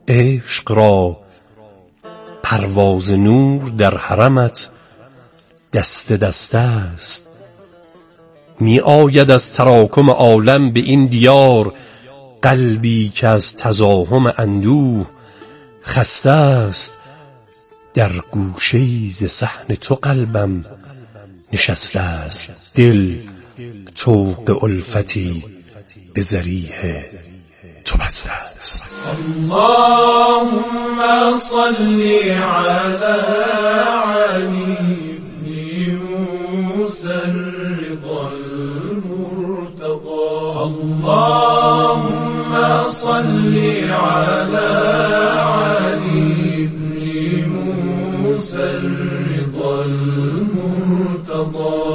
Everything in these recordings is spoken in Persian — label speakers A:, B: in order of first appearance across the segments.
A: عشق را پرواز نور در حرمت دست دست است. می آید از تراکم عالم به این دیار قلبی که از تزاحم اندوه خسته است. در گوشه‌ای ز صحن تو قلبم نشسته است. دل طوق الفتی به ذریح تو بسته است.
B: اللهم صل على علي بن موسى الرضا المرتضى. اللهم صل على علي بن موسى الرضا المرتضى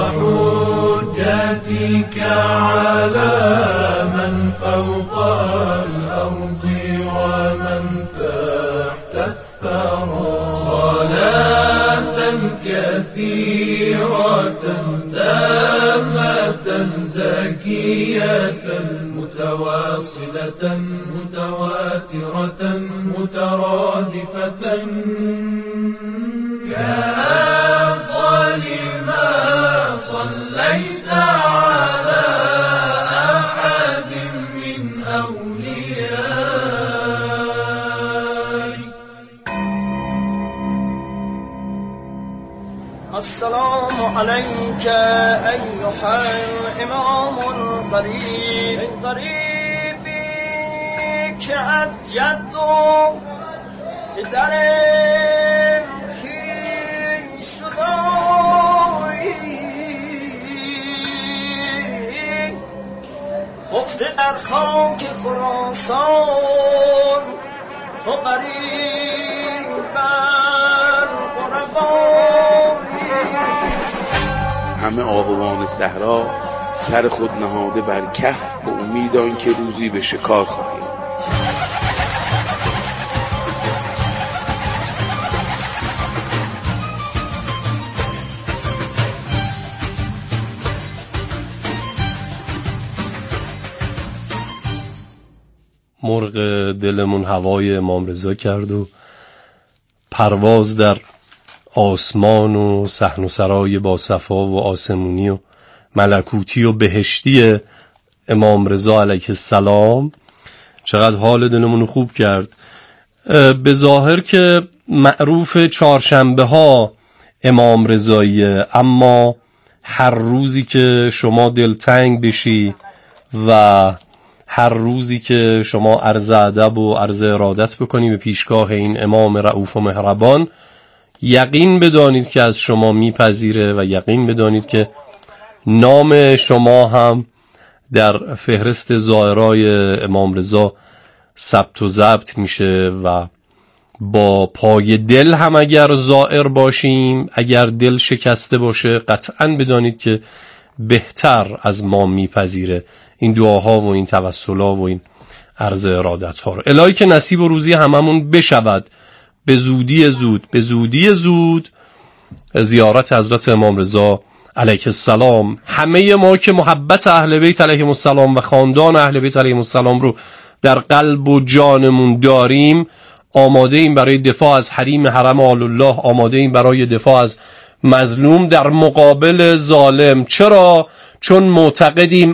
B: وحجتك على من فوق الأرض ومن تحت الثرى. صلاة كثيرة تامة زكية متواصلة متواترة مترادفة كأفضل ما صليت على أحد من أوليائك.
C: السلام عليك أيها الإمام القريب قريبي كأجد درم خیش دایی خفته در خاک خراسان تو قریب بر قربایی.
D: همه آهوان صحرا سر خود نهاده بر کف به امید آنکه روزی به شکار خواهیم.
A: مرغ دلمون هوای امام رضا کرد و پرواز در آسمان و صحن و سرای با صفا و آسمونی و ملکوتی و بهشتی امام رضا علیه السلام چقدر حال دلمون خوب کرد. به ظاهر که معروف چهارشنبه ها امام رضاییه، اما هر روزی که شما دلتنگ بشی و هر روزی که شما عرض ادب و عرض ارادت بکنی به پیشگاه این امام رؤوف و مهربان، یقین بدانید که از شما میپذیره و یقین بدانید که نام شما هم در فهرست زائرای امام رضا ثبت و ضبط میشه و با پای دل هم اگر زائر باشیم، اگر دل شکسته باشه، قطعاً بدانید که بهتر از ما میپذیره این دعاها و این توسلها و این عرض ارادت ها رو. الهی که نصیب و روزی هممون بشود به زودی زود زیارت حضرت امام رضا علیه السلام. همه ما که محبت اهل بیت علیهم السلام و خاندان اهل بیت علیهم السلام رو در قلب و جانمون داریم، آماده ایم برای دفاع از حریم حرم آل الله، آماده ایم برای دفاع از مظلوم در مقابل ظالم. چرا؟ چون معتقدیم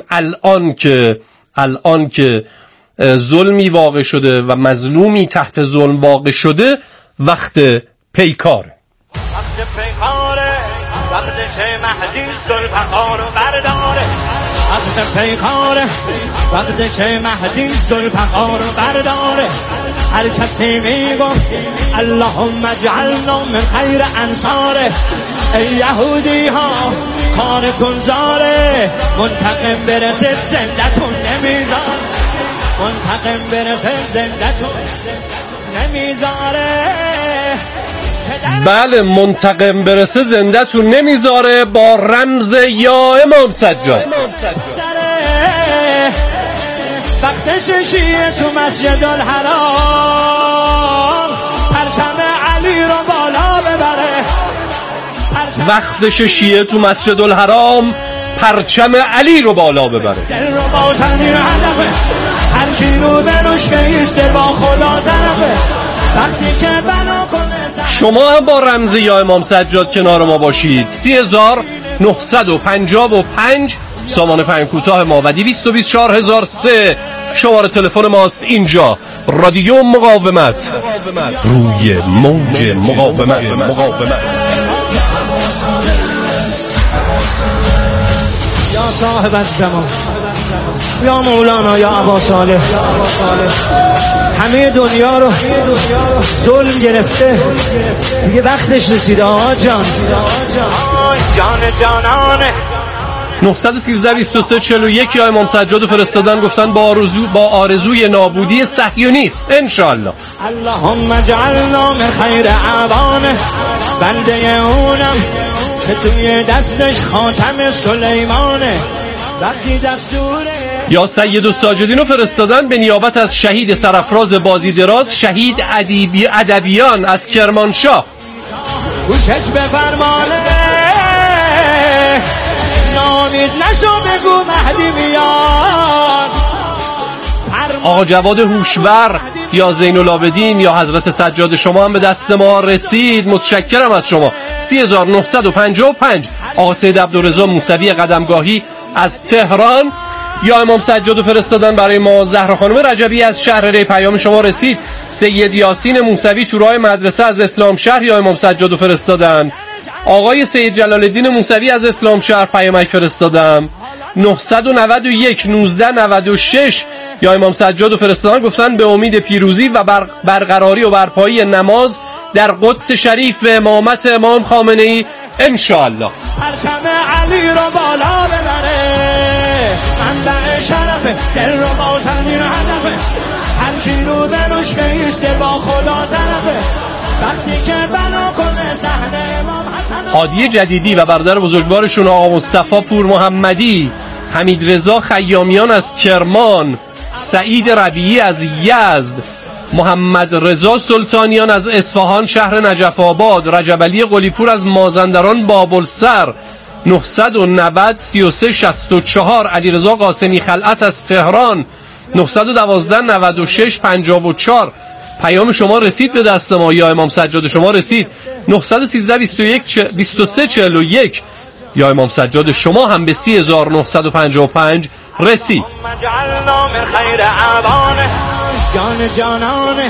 A: الان که ظلمی واقع شده و مظلومی تحت ظلم واقع شده، وقت پیکاره.
C: وقت پیکاره، وقت شه مهدی ذوالفقار رو برداره. وقت پیکاره، وقت شه مهدی ذوالفقار رو برداره. هر کسی میگفت اللهم اجعلنا من خیر انصاره. ای یهودی ها کارتون زاره، منتقم برسه زندتون نمیذاره. منتقم برسه زندتون نمیذاره.
A: بله، منتقم برسه زندتون نمیذاره، با رمز یا امام سجاد.
C: وقتش شیعه تو مسجد الحرام پرچم علی رو بالا ببره.
A: وقتش شیعه تو مسجد الحرام پرچم علی رو بالا ببره.
C: دل رو با تنیر هدفه، هر کی رو بروش بیسته با خدا طرف. وقتی که بنا کنه
A: شما هم با رمز یا امام سجاد کنار ما باشید. 3955 سامان پیام کوتاه ما و 224003 شماره تلفن ماست. اینجا رادیو مقاومت روی موج مقاومت.
C: یا صاحب الزمان، یا مولانا، یا ابا صالح، همه دنیا رو ظلم گرفته، دیگه وقتش رسیده. آقا جان، جان جانانه.
A: 913 23 41 یا امام سجاد فرستادن، گفتن با آرزوی نابودی صهیونیسم انشالله.
C: اللهم اجعلنا من خیر اعوانه، بنده اونم که توی دستش خاتم سلیمانه، وقتی دستوره.
A: یا سید الساجدین رو فرستادن به نیابت از شهید سرافراز بازی دراز، شهید ادبیان از کرمانشاه.
C: گوشش به فرمانه، نامید نشو بگو مهدی میاد.
A: آقا جواد هوشور یا زین العابدین یا حضرت سجاد شما هم به دست ما رسید. متشکرم از شما. 3955 آقا سید عبدالرضا موسوی قدمگاهی از تهران یا امام سجاد فرستادن برای ما. زهرا خانم رجبی از شهر ری پیام شما رسید. سید یاسین موسوی تو راه مدرسه از اسلام شهر یا امام سجاد فرستادن. آقای سید جلال الدین موسوی از اسلام شهر پیامک فرستادم. 991 1996 یا امام سجاد فرستادن، گفتن به امید پیروزی و برقراری و برپایی نماز در قدس شریف به امامت امام خامنه ای انشاءالله.
C: پرچم علی رو بالا ببره، منبع شرفه، دل رو با تنین هدفه، هر کی رو بروش بیسته با خدا طرفه، وقتی که بنا کنه صحن امام حسن.
A: هادی جدیدی و برادر بزرگوارشون آقا مصطفی پور محمدی، حمید رضا خیامیان از کرمان، سعید ربیعی از یزد، محمد رضا سلطانیان از اصفهان شهر نجف آباد، رجب علی قلیپور از مازندران بابلسر، 990 33 64 علی رضا قاسمی خلعت از تهران، 912 96 54 پیام شما رسید به دست ما یا امام سجاد شما رسید. 913 21 23 41 یا امام سجاد شما هم به 3955 رسید.
C: مجعلنا من خیر اعوانه، جان جانانه.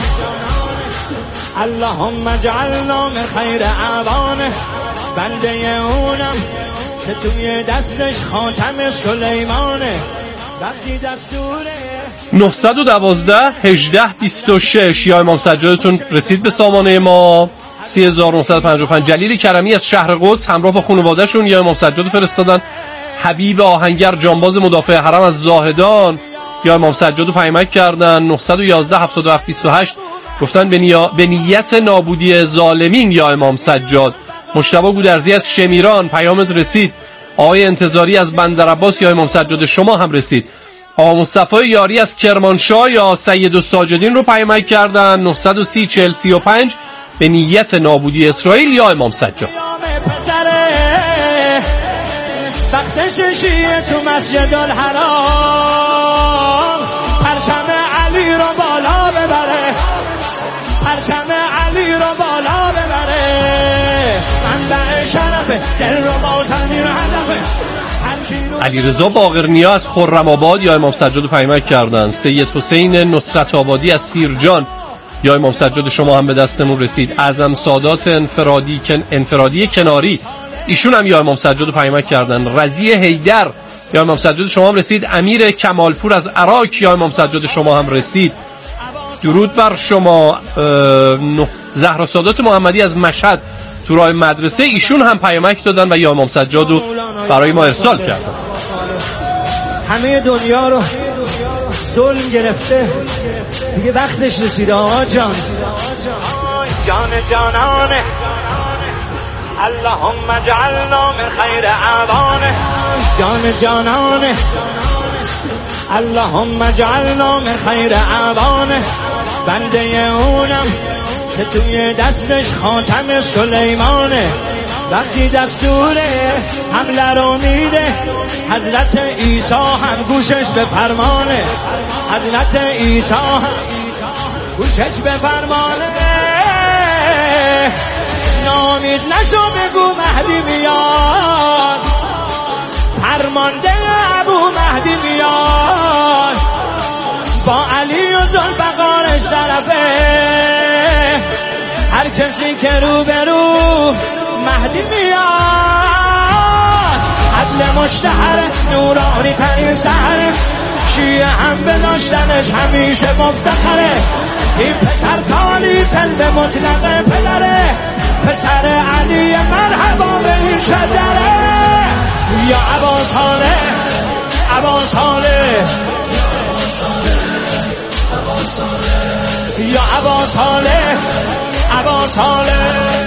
C: اللهم اجعلنا من خیر اعوانه، بنده اونم که توی دستش خاتم سلیمانه، وقتی دستوره.
A: 912 18 26 یا امام سجادتون رسید به سامانه ما. 3955 جلیل کرمی از شهر قدس همراه با خانواده‌شون یا امام سجاد فرستادن. حبیب آهنگر جانباز مدافع حرم از زاهدان یا امام سجاد رو پیامک کردن. 911 77 28 گفتن به نیت نابودی ظالمین یا امام سجاد. مجتبی گودرزی از شمیران پیامت رسید. آقای انتظاری از بندرعباس یا امام سجاد شما هم رسید. آقا مصطفی یاری از کرمانشاه یا سید الساجدین رو پیامک کردن. 930 40 35 به نیت نابودی اسرائیل یا امام سجاد.
C: وقتش شیعه تو مسجد الحرام، پرچم علی رو بالا ببره، پرچم علی رو بالا ببره، منبع شرفه، دل رو با تنین هدفه.
A: علیرضا باقرنیا از خرم آباد یا امام سجاد پیامک کردن. سید حسین نصرت آبادی از سیرجان یا امام سجاد شما هم به دستمون رسید. اعظم سادات انفرادی کناری ایشون هم یا امام سجاد پیامک کردن. رضی حیدر یا امام سجاد شما هم رسید. امیر کمالپور از عراق یا امام سجاد شما هم رسید. درود بر شما. زهرا سادات محمدی از مشهد تو راه مدرسه ایشون هم پیامک دادن و یا امام سجاد رو برای ما ارسال کردن.
C: همه دنیا رو ظلم گرفته، دیگه وقتش رسیده. آقا جان، جان جانانه. اللهم اجعلنا من خیر اعوانه، جان جانانه. اللهم اجعلنا من خیر اعوانه، بنده اونم که توی دستش خاتم سلیمانه، وقتی دستوره حمله رو میده حضرت عیسی هم گوشش به فرمانه، حضرت عیسی هم گوشش به فرمانه نامید نشو بگو مهدی میاد فرمانده ابو مهدی میاد با علی و ذوالفقارش طرفه هر کسی که رو به رو مهدی میاد عدل مشتهر نورانی ترین سحر شیعه هم به داشتنش همیشه مفتخره این پسر تالی تل مطلق پدره پسر علی مرحبا به این شجره یا ابا صالح ابا صالح یا ابا صالح ابا صالح.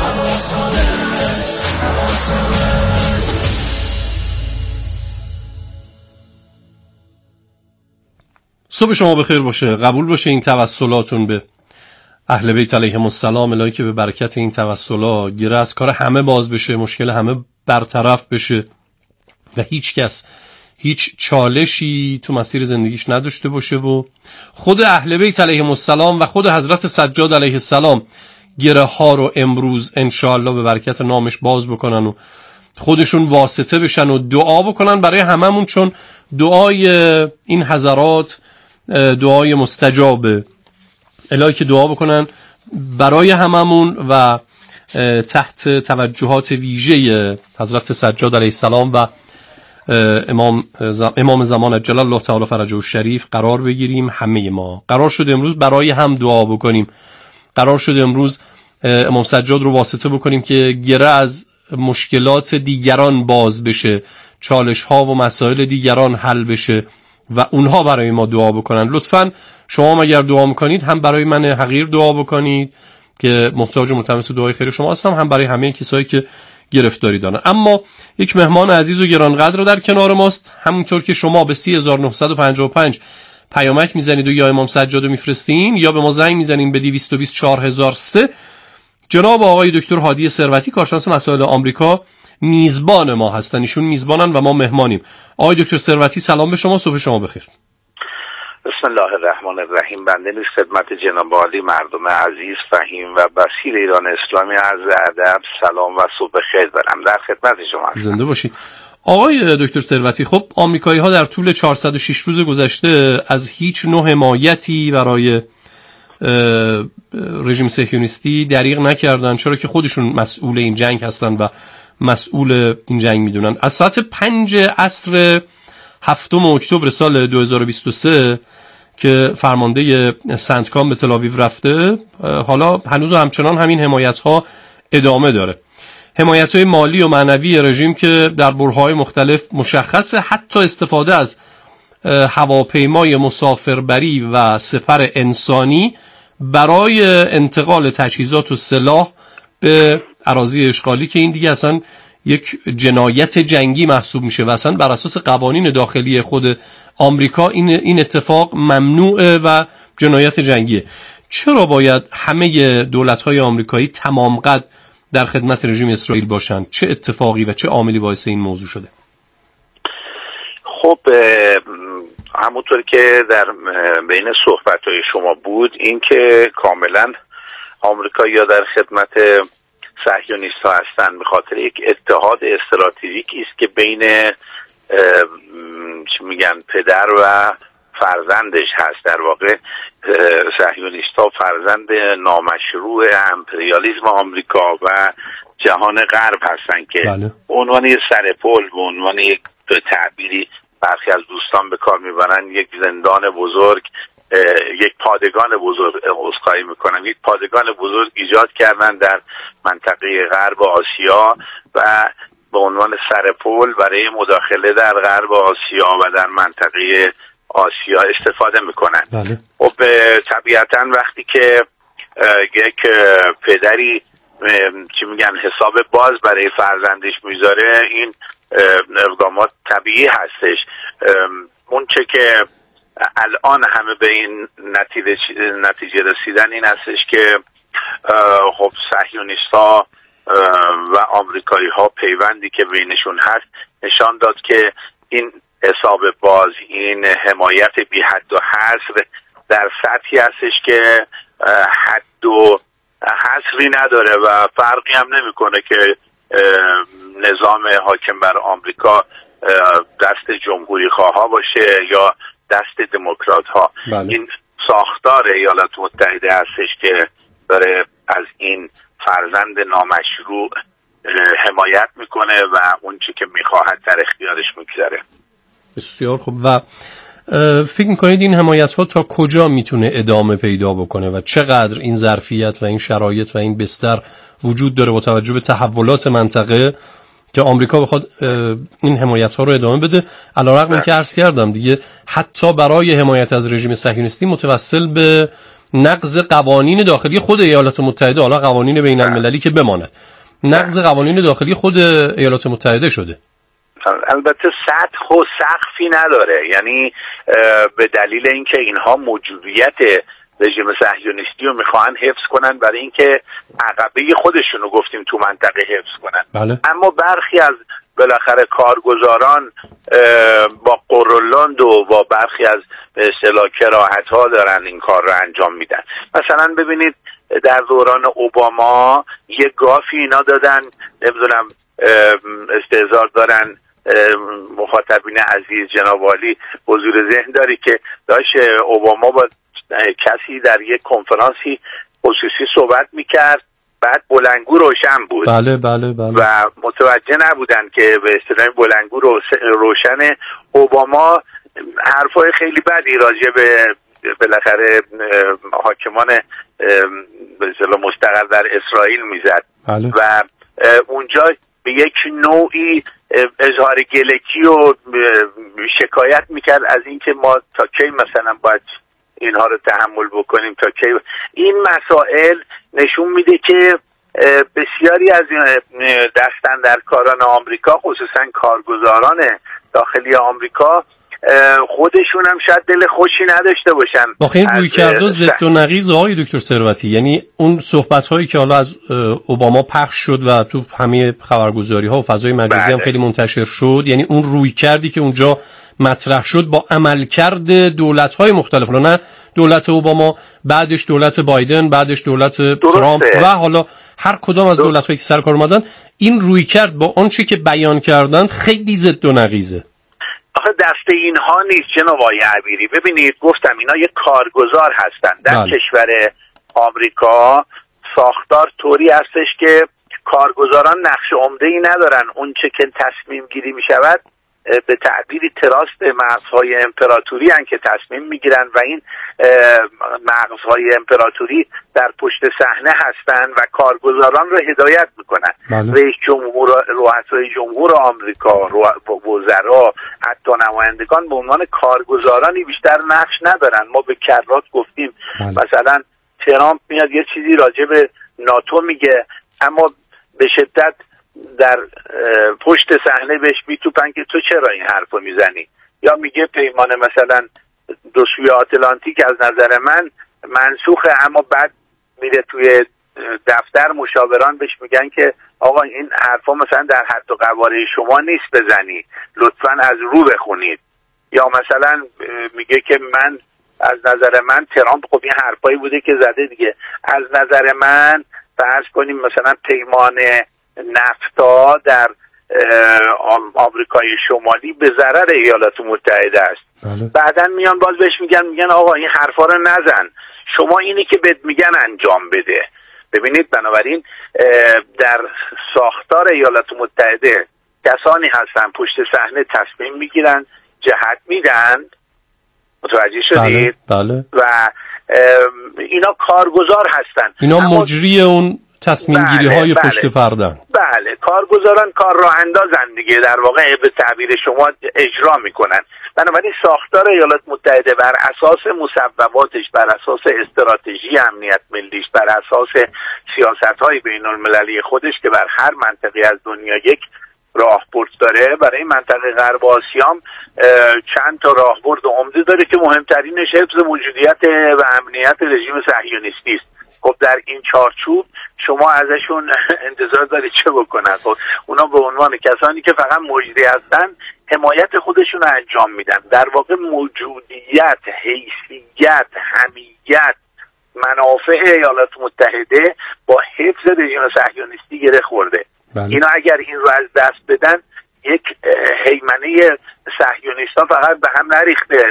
A: صبح شما بخیر باشه، قبول باشه این توسلاتون به اهل بیت علیهم السلام، الهی که به برکت این توسلا گره از کار همه باز بشه، مشکل همه برطرف بشه و هیچ کس هیچ چالشی تو مسیر زندگیش نداشته باشه و خود اهل بیت علیهم السلام و خود حضرت سجاد علیه السلام گره ها رو امروز انشاءالله به برکت نامش باز بکنن و خودشون واسطه بشن و دعا بکنن برای هممون، چون دعای این حضرات دعای مستجابه. الهی که دعا بکنن برای هممون و تحت توجهات ویژه حضرت سجاد علیه السلام و امام زمان عجل الله تعالی فرجه الشریف قرار بگیریم. همه ما قرار شد امروز برای هم دعا بکنیم، قرار شد امروز امام سجاد رو واسطه بکنیم که گره از مشکلات دیگران باز بشه، چالش ها و مسائل دیگران حل بشه و اونها برای ما دعا بکنن. لطفاً شما اگر دعا میکنید هم برای من حقیر دعا بکنید که محتاج و ملتمس دعای خیر شما هستم، هم برای همه کسایی که گرفتاری دارن. اما یک مهمان عزیز و گرانقدر در کنار ماست. همونطور که شما به 3955 پیامک میزنید و یا امام سجاد رو میفرستین یا به ما زنگ میزنین به 224003، جناب آقای دکتر هادی ثروتی کارشناس مسائل آمریکا میزبان ما هستن. ایشون میزبانن و ما مهمانیم. آقای دکتر ثروتی سلام به شما، صبح شما بخیر.
E: بسم الله الرحمن الرحیم. بنده نیز خدمت جناب عالی مردم عزیز فهیم و بصیر ایران اسلامی عرض ادب سلام و صبح خیر دارم. در خدمت شما هستم.
A: زنده باشید. آقای دکتر ثروتی، خب آمریکایی ها در طول 406 روز گذشته از هیچ نوع حمایتی برای رژیم صهیونیستی دریغ نکردن، چرا که خودشون مسئول این جنگ هستن و مسئول این جنگ میدونن. از ساعت 5 عصر 7 اکتبر سال 2023 که فرمانده سنتکام به تل‌آویو رفته، حالا هنوز همچنان همین حمایت ها ادامه داره. حمایت های مالی و معنوی رژیم که در برهه‌های مختلف مشخصه، حتی استفاده از هواپیمای مسافربری و سپر انسانی برای انتقال تجهیزات و سلاح به اراضی اشغالی که این دیگه اصلا یک جنایت جنگی محسوب میشه و اصلا بر اساس قوانین داخلی خود آمریکا این اتفاق ممنوعه و جنایت جنگیه. چرا باید همه دولت‌های آمریکایی تمام قد در خدمت رژیم اسرائیل باشند؟ چه اتفاقی و چه عاملی باعث این موضوع شده؟
E: خب همونطور که در بین صحبت‌های شما بود، این که کاملا آمریکایی‌ها در خدمت صهیونیست‌ها هستند به خاطر یک اتحاد استراتژیکی است که بین چی میگن پدر و فرزندش هست. در واقع صهیونیست‌ها فرزند نامشروع امپریالیسم آمریکا و جهان غرب هستند که به عنوان یک سرپل، به عنوان یک تعبیری برخی از دوستان به کار میبرن، یک زندان بزرگ، یک پادگان بزرگ، عذرخواهی میکنم، یک پادگان بزرگ ایجاد کردن در منطقه غرب آسیا و به عنوان سرپل برای مداخله در غرب آسیا و در منطقه آسیا استفاده میکنن. خب طبیعتا وقتی که یک پدری چی میگن حساب باز برای فرزندش میذاره، این اقدامات طبیعی هستش. اون چه که الان همه به این نتیجه رسیدن این هستش که خب صهیونیست‌ها و آمریکایی‌ها پیوندی که بینشون هست نشان داد که این حساب باز، این حمایت بی حد و حصر در سطحی هستش که حد و حصری نداره و فرقی هم نمیکنه که نظام حاکم بر آمریکا دست جمهوری خواه باشه یا دست دموکرات ها.
A: بله.
E: این ساختار ایالات متحده هستش که داره از این فرزند نامشروع حمایت میکنه و اون چی که میخواهد در اختیارش میگذاره.
A: بسیار خوب. و فکر میکنید این حمایت ها تا کجا میتونه ادامه پیدا بکنه و چقدر این ظرفیت و این شرایط و این بستر وجود داره با توجه به تحولات منطقه که آمریکا بخواد این حمایت ها رو ادامه بده؟ علیرغم اینکه عرض کردم دیگه حتی برای حمایت از رژیم صهیونیستی متوسل به نقض قوانین داخلی خود ایالات متحده، حالا قوانین بین المللی که بماند، نقض قوانین داخلی خود ایالات متحده شده.
E: البته سطح و سقفی نداره، یعنی به دلیل اینکه اینها موجودیت رژیم صهیونیستی رو میخواهن حفظ کنن برای اینکه عقبه خودشونو گفتیم تو منطقه حفظ کنن.
A: بله.
E: اما برخی از بالاخره کارگزاران با قرولند و با برخی از به اصطلاح کراهت ها دارن این کار رو انجام میدن. مثلا ببینید در دوران اوباما یه گافی اینا دادن، نمیدونم استهزار دارن مخاطبین عزیز جناب عالی حضور ذهن داری که داشت اوباما با کسی در یک کنفرانسی خصوصی صحبت میکرد، بعد بلندگو روشن بود.
A: بله.
E: و متوجه نبودن که به اصطلاح بلندگو روشن. اوباما حرفای خیلی بدی راجع به بالاخره حاکمان به اصطلاح مستقر در اسرائیل میزد.
A: بله.
E: و اونجا به یک نوعی اظهار گلکی و شکایت میکرد از اینکه ما تا کی مثلا باید اینها رو تحمل بکنیم، تا کی. این مسائل نشون میده که بسیاری از دستاندرکاران آمریکا، خصوصا کارگزاران داخلی آمریکا، خودشون هم شاید دل خوشی نداشته باشن.
A: واقعا این رویکرد ضد و نقیض آقای دکتر ثروتی، یعنی اون صحبت هایی که حالا از اوباما پخش شد و تو همه خبرگزاری ها و فضای مجازی هم خیلی منتشر شد، یعنی اون رویکردی که اونجا مطرح شد با عملکرد دولت های مختلف، نه دولت اوباما، بعدش دولت بایدن، بعدش دولت ترامپ و حالا هر کدام از دولت هایی که سر کار اومدن، این رویکرد با اون چی که بیان کردن خیلی ضد و نقیضه.
E: آخه دست اینها نیست جناب آقای عبیری. ببینید گفتم اینا یک کارگزار هستن در کشور آمریکا. ساختار طوری هستش که کارگزاران نقش عمده‌ای ندارن. اون چه که تصمیم گیری می شود به تعبیری تراست مغزهای امپراتوری هن که تصمیم میگیرن و این مغزهای امپراتوری در پشت صحنه هستن و کارگزاران رو هدایت میکنن. رئیس جمهور، رؤسای جمهور آمریکا، وزرا، حتی نمایندگان به عنوان کارگزارانی بیشتر نقش ندارن. ما به کرات گفتیم مثلا ترامپ میاد یه چیزی راجع به ناتو میگه، اما به شدت در پشت صحنه بهش میتوپن که تو چرا این حرفو میزنی، یا میگه پیمان مثلا دو سوی آتلانتیک از نظر من منسوخه، اما بعد میره توی دفتر مشاوران بهش میگن که آقا این حرفا مثلا در حد و قواره شما نیست بزنی، لطفاً از رو بخونید. یا مثلا میگه که من از نظر من ترامپ خب این حرفایی بوده که زده دیگه، از نظر من فرض کنیم مثلا پیمان نفتا در آمریکای شمالی به ضرر ایالات متحده است. بعدن میان باز بهش میگن آقا این حرفا رو نزن، شما اینی که بهت میگن انجام بده. ببینید بنابراین در ساختار ایالات متحده کسانی هستن پشت صحنه تصمیم میگیرن، جهت میدن، متوجه شدید؟
A: بله.
E: و اینا کارگزار هستن،
A: اینا مجری اون تصمیم گیری های پشت پردن.
E: بله، کارگزاران کار راه اندازن دیگه، در واقع به تعبیر شما اجرا میکنن. بنابراین ساختار ایالات متحده بر اساس مصوباتش، بر اساس استراتژی امنیت ملیش، بر اساس سیاست‌های بین‌المللی خودش که بر هر منطقه از دنیا یک راهبرد داره، برای منطقه غرب آسیا هم چند تا راهبرد عمده داره که مهمترینش حفظ موجودیت و امنیت رژیم صهیونیستی است. خب در این چارچوب شما ازشون انتظار دارید چه بکنن؟ خب اونا به عنوان کسانی که فقط مجری هستن حمایت خودشون رو انجام میدن. در واقع موجودیت، حیثیت، حمیت، منافع ایالات متحده با حفظ رژیم صهیونیستی گره خورده. اینا اگر این رو از دست بدن، یک هیمنه صهیونیست‌ها فقط به هم نریخته،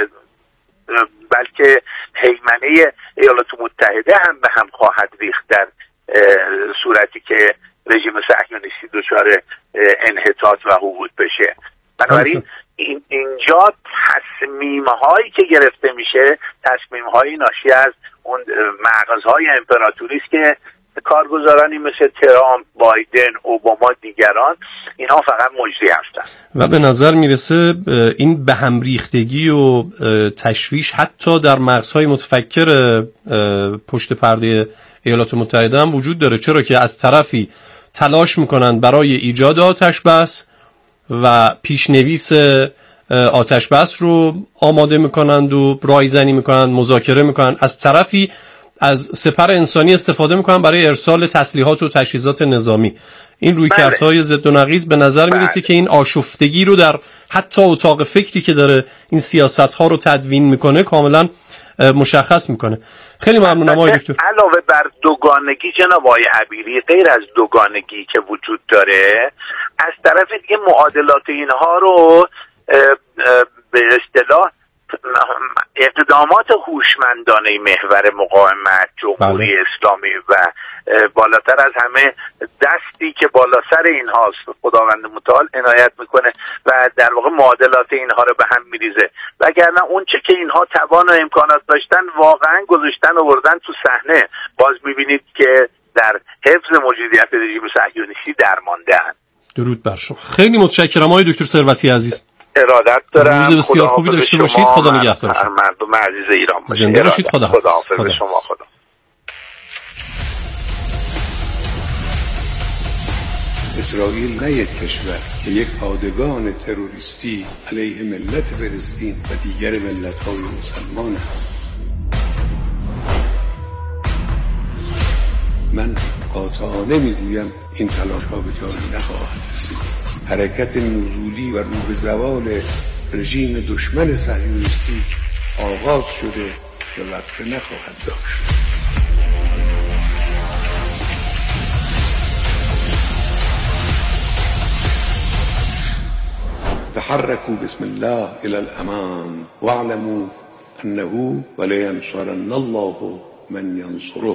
E: بلکه هیمنه ایالات متحده هم به هم خواهد ریخت در صورتی که رژیم صهیونیستی دچار انحطاط و هبوط بشه. بنابراین اینجا تصمیم هایی که گرفته میشه تصمیم هایی ناشی از اون مغزهای امپراتوری است که کارگزارانی مثل ترامپ، بایدن، اوباما، دیگران اینها فقط مجری هستند
A: و به نظر میرسه این به هم ریختگی و تشویش حتی در مغزهای متفکر پشت پرده ایالات متحده هم وجود داره، چرا که از طرفی تلاش میکنند برای ایجاد آتش بس و پیشنویس آتش بس رو آماده میکنند و رایزنی میکنند، مذاکره میکنند، از طرفی از سپر انسانی استفاده میکنن برای ارسال تسلیحات و تجهیزات نظامی. این رویکردهای ضد و نقیض به نظر میرسه که این آشفتگی رو در حتی اتاق فکری که داره این سیاست‌ها رو تدوین میکنه کاملا مشخص میکنه. خیلی ممنونم آقای دکتر.
E: علاوه بر دوگانگی جناب آقای عبیری، غیر از دوگانگی که وجود داره، از طرف دیگه معادلات اینها رو به اصطلاح اقدامات هوشمندانه محور مقاومت، جمهوری اسلامی و بالاتر از همه دستی که بالا سر اینهاست خداوند متعال عنایت میکنه و در واقع معادلات اینها رو به هم میریزه، وگرنه اون چه که اینها توان و امکانات داشتن واقعا گذاشتن آوردن تو صحنه. باز میبینید که در حفظ موجودیت رژیم صهیونیستی درمانده‌اند.
A: درود بر شما. خیلی متشکرم آقای دکتر ثروتی عزیز.
E: ارادت دارم.
A: روز بسیار خوبی داشته باشید. خدا نگهدارتون.
E: مردم عزیز ایران باشید.
A: زنده باشید. خدا
E: حافظ شما. خدا.
F: اسرائیل نه یک کشور که یک پادگان تروریستی علیه ملت فلسطین و دیگر ملت‌های مسلمان است. من قاطعانه میگویم این تلاش‌ها به جایی نخواهد رسید. حرکت نزولی و رو به زوال رژیم دشمن صهیونیستی آغاز شده و وقفه نخواهد داشت. تحركوا بسم الله إلى الأمام واعلموا أنه ولينصرن الله من ينصره.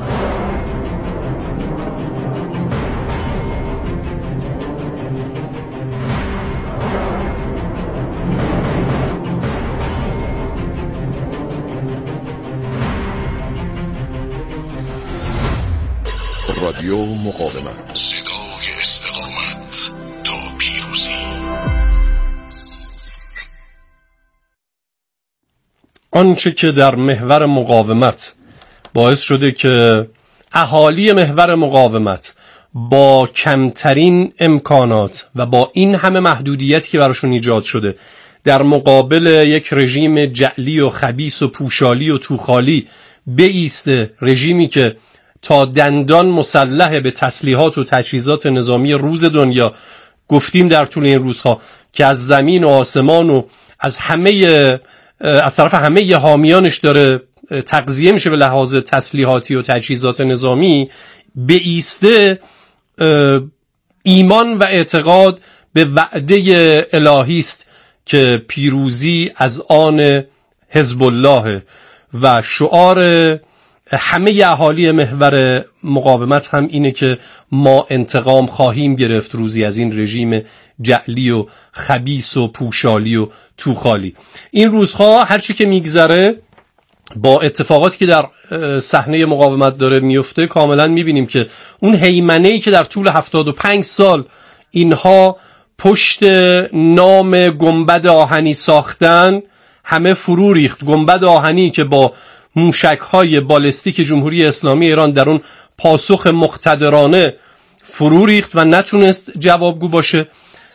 G: رادیو مقاومت، صدای استقامت تا پیروزی.
A: آنچه که در محور مقاومت باعث شده که اهالی محور مقاومت با کمترین امکانات و با این همه محدودیتی که براشون ایجاد شده در مقابل یک رژیم جعلی و خبیث و پوشالی و توخالی بایسته، رژیمی که تا دندان مسلح به تسلیحات و تجهیزات نظامی روز دنیا، گفتیم در طول این روزها که از زمین و آسمان و از طرف همه حامیانش داره تغذیه میشه به لحاظ تسلیحاتی و تجهیزات نظامی، بایسته ایمان و اعتقاد به وعده الهی است که پیروزی از آن حزب الله و شعار همه اهالی محور مقاومت هم اینه که ما انتقام خواهیم گرفت روزی از این رژیم جعلی و خبیث و پوشالی و توخالی. این روزها هرچی که میگذره با اتفاقاتی که در صحنه مقاومت داره میفته کاملا میبینیم که اون هیمنه‌ای که در طول 75 سال اینها پشت نام گنبد آهنی ساختن همه فرو ریخت. گنبد آهنی که با موشک‌های بالستیک جمهوری اسلامی ایران در اون پاسخ مقتدرانه فرو ریخت و نتونست جوابگو باشه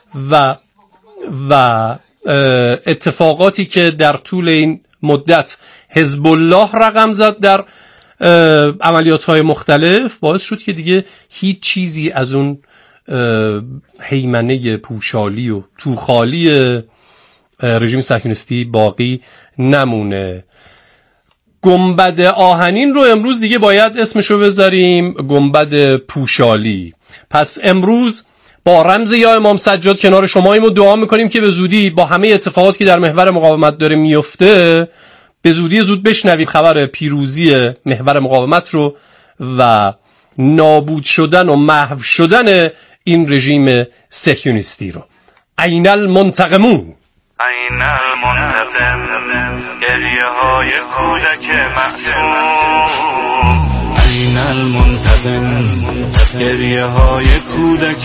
A: و اتفاقاتی که در طول این مدت حزب الله رقم زد در عملیات‌های مختلف باعث شد که دیگه هیچ چیزی از اون هیمنه پوشالی و توخالی رژیم صهیونیستی باقی نمونه. گنبد آهنین رو امروز دیگه باید اسمشو بذاریم گنبد پوشالی. پس امروز با رمز یا امام سجاد کنار شماییم و دعا میکنیم که به زودی با همه اتفاقاتی که در محور مقاومت داره میفته به زودی زود بشنویم خبر پیروزی محور مقاومت رو و نابود شدن و محو شدن این رژیم صهیونیستی رو. عین المنتقمون،
B: عین المنتقم، گریه های کودک معصوم. عین المنتقم، گریه های کودک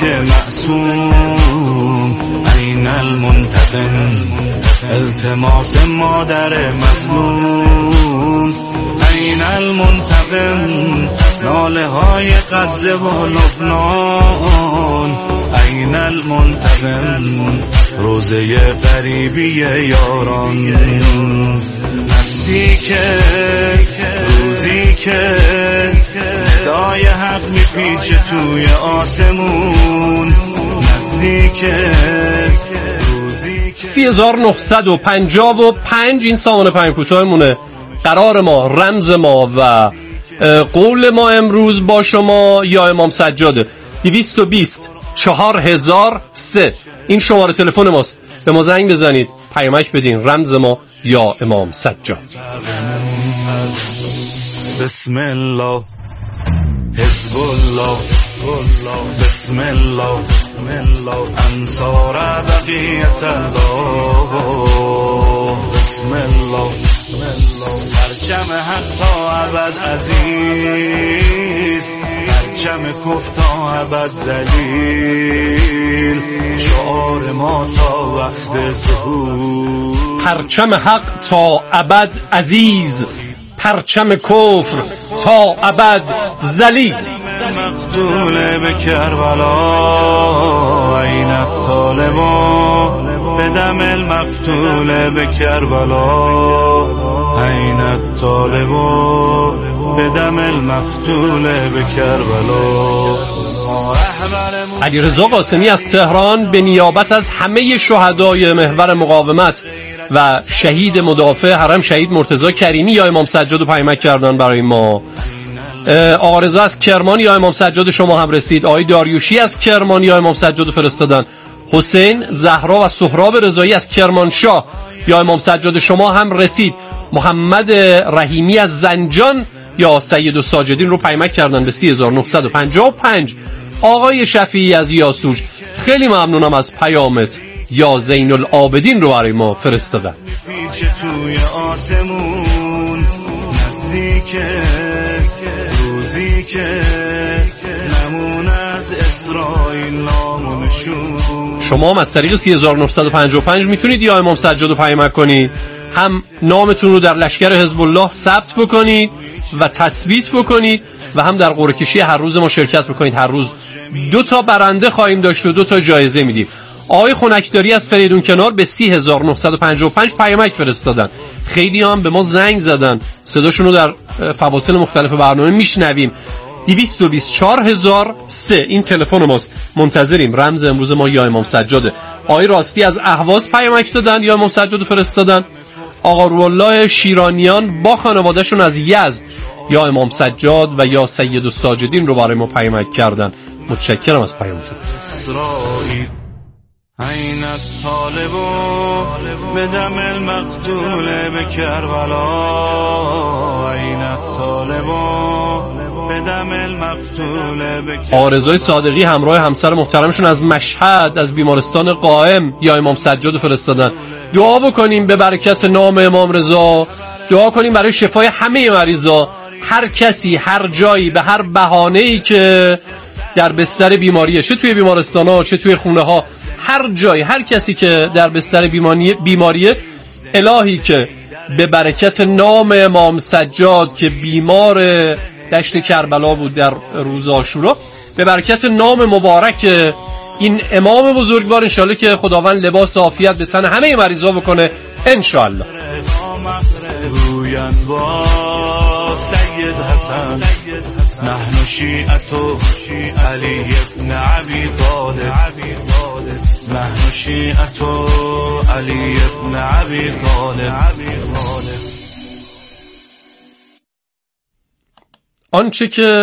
B: معصوم. عین المنتقم، التماس مادر مظلوم. عین المنتقم، ناله های غزه و لبنان. عین المنتقم، روزه غریبی یاران. نزدیکه روزی که ندای حق میپیچه توی آسمون. نزدیکه
A: 3955 این سامان پیام کوتاهمونه. قرار ما، رمز ما و قول ما امروز با شما یا امام سجاده. 220 4003 این شماره تلفن ماست. به ما زنگ بزنید، پیامک بدین، رمز ما یا امام سجاد.
B: بسم الله، حزب الله، بسم الله، انصار بقیت الله. بسم الله، پرچم حق تا ابد عزیز، پرچم کفر تا ابد ذلیل. شعار ما تا وقت ظهور،
A: پرچم حق تا ابد عزیز، پرچم کفر تا ابد ذلیل.
B: مقتول به کربلا، عین الطالبان به دم المقتول به کربلا. عین الطالبان به دم المقتول به کربلا.
A: علیرضا قاسمی از تهران به نیابت از همه شهدای محور مقاومت و شهید مدافع حرم شهید مرتضی کریمی یا امام سجاد رو پیامک کردن برای ما. آقا رضا از کرمان یا امام سجاد شما هم رسید. آقای داریوشی از کرمان یا امام سجاد فرستادن. حسین، زهرا و سهراب رضایی از کرمانشاه یا امام سجاد شما هم رسید. محمد رحیمی از زنجان یا سید الساجدین رو پیامک کردن به 3955. آقای شفیعی از یاسوج، خیلی ممنونم از پیامت. یا زین العابدین رو برای ما فرستادن.
B: پیچ توی آسمون، نزدیک روزی که نمون از اسرائیل نامونشون.
A: شما هم از طریق 3955 میتونید یا امام سجاد رو پیامک کنید، هم نامتون رو در لشکر حزب الله ثبت بکنید و تثبیت بکنید و هم در قرعه کشی هر روز ما شرکت بکنید. هر روز 2 تا برنده خواهیم داشت و 2 تا جایزه میدیم. آقای خنکداری از فریدون کنار به 3955 پیامک فرستادن. خیلی هم به ما زنگ زدن، صداشون رو در فواصل مختلف برنامه میشنویم. 224003 این تلفن ماست. منتظریم. رمز امروز ما یا امام سجاده. آقای راستی از اهواز پیامک دادن یا امام سجاد فرستادن. آقا روالله شیرانیان با خانوادهشون از یزد یا امام سجاد و یا سید الساجدین رو برای ما پیامک کردن. متشکرم از پیامتون.
B: عین الطالب به دم المقتول به کربلا. عین الطالب به دم المقتول به کربلا.
A: آرزوی صادقی همراه همسر محترمشون از مشهد از بیمارستان قائم یا امام سجاد فرستادن. دعا بکنیم به برکت نام امام رضا، دعا کنیم برای شفای همه مریضا. هر کسی هر جایی به هر بهانه‌ای که در بستر بیماریه، چه توی بیمارستان‌ها چه توی خونه‌ها، هر جایی هر کسی که در بستر بیماریه، الهی که به برکت نام امام سجاد که بیمار دشت کربلا بود در روز عاشورا، به برکت نام مبارک این امام بزرگوار انشالله که خداوند لباس عافیت به تن همه مریضا بکنه انشالله.
B: سید حسن نحن شيعة علي بن أبي طالب نحن شيعة علي بن أبي طالب.
A: آنچه که